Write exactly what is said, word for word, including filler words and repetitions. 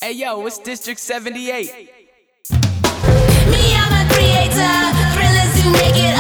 Hey yo, it's District seventy-eight. Me, I'm a creator, thrillers to make it